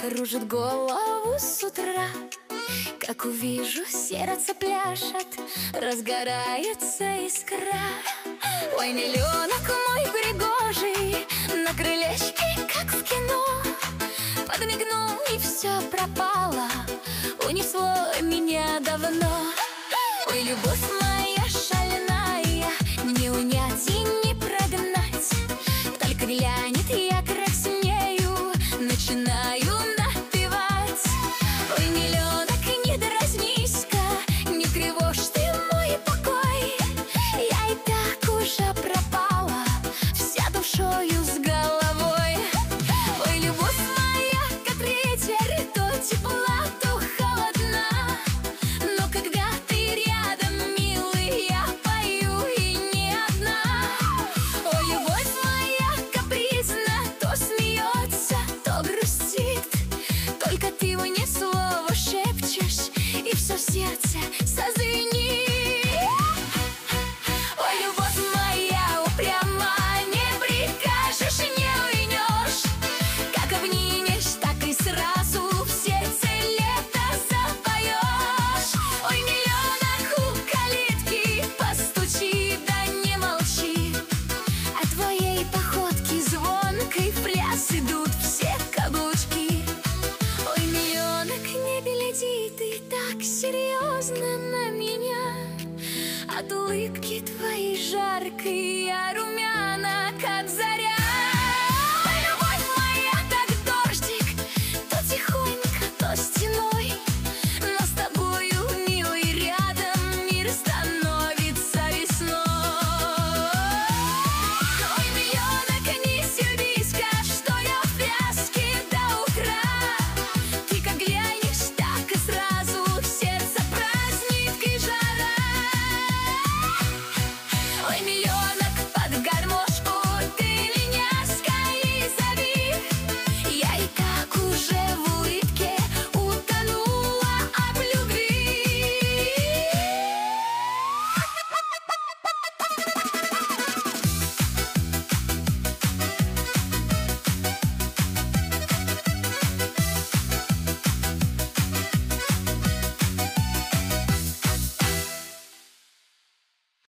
кружит голову с утра. Как увижу, сердце пляшет, разгорается искра. Ой, миленок мой пригожий, на крылечке, как в кино, подмигнул, и все пропало, унесло меня давно. Ой, любовь моя